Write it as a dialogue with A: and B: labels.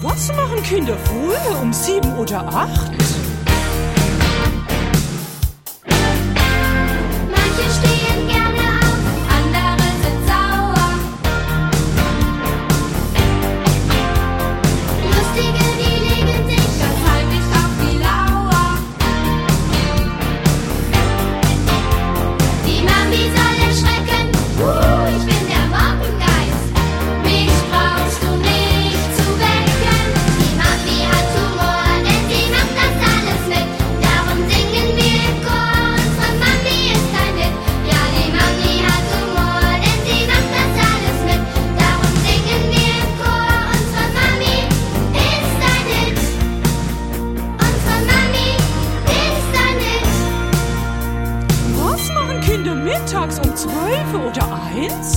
A: Was machen Kinder früher um 7 oder 8?
B: Manche stehen gerne auf, andere sind sauer. Lustige, die legen sich ganz heimlich auf die Lauer. Die Mami soll erschrecken, ich bin der Morgengeist. Mich brauchst du nicht zu wecken. Die Mami hat Humor, denn sie macht das alles mit. Darum singen wir im Chor, unsere Mami ist ein Hit. Ja, die Mami hat Humor, denn sie macht das alles mit. Darum singen wir im Chor, unsere Mami ist ein Hit. Unsere Mami ist ein Hit.
A: Was machen Kinder mittags um 12 oder 1?